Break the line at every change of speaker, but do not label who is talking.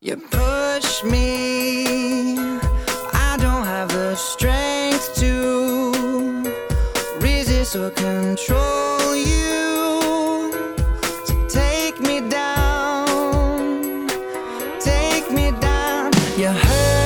You push me, I don't have the strength to resist or control you. So take me down, take me down. You hurt